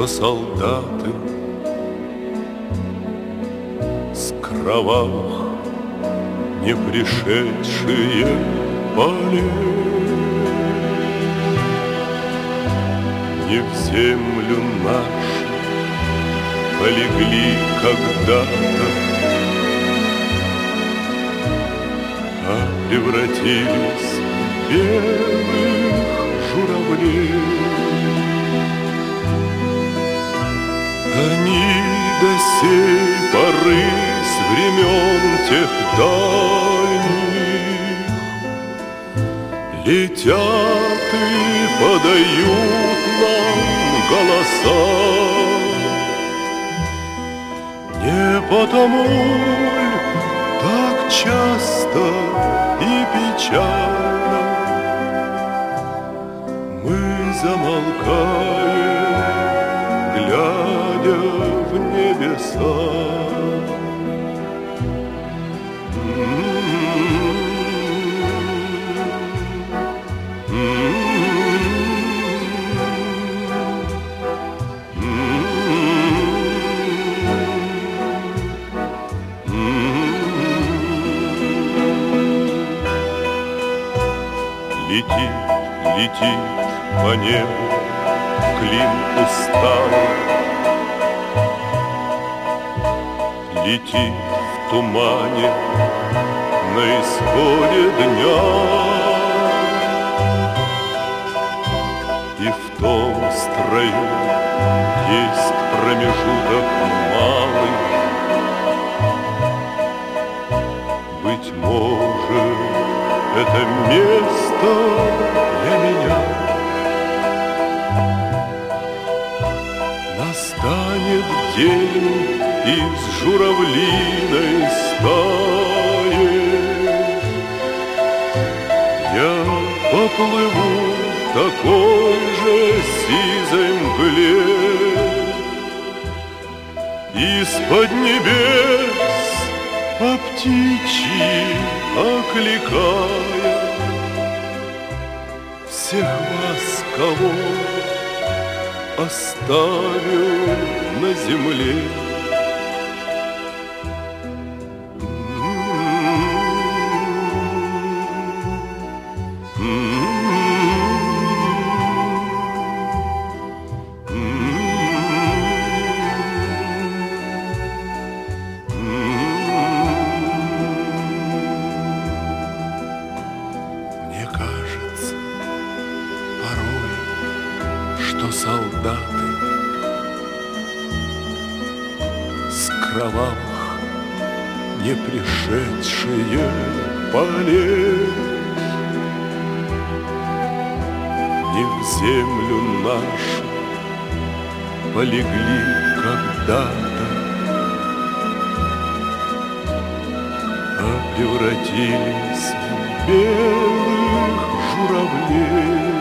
что солдаты с кровавых не пришедшие полей не в землю нашу полегли когда-то, а превратились в белых журавлей. Они до сей поры с времен тех дальних летят и подают нам голоса. Не потому ль так часто и печально мы замолкаем, глядя в небеса. Летит, летит по небу клин усталый, летит в тумане на исходе дня, и в том строю есть промежуток малый. Быть может, это место для меня. Настанет день из журавлиной стаи, я поплыву в такой же сизой мгле, из-под небес по птичьи окликая всех вас, кого оставил на земле. Мне кажется порой, что солдаты с кровавых не пришедшие полей не в землю нашу полегли когда-то, а превратились в белых журавлей.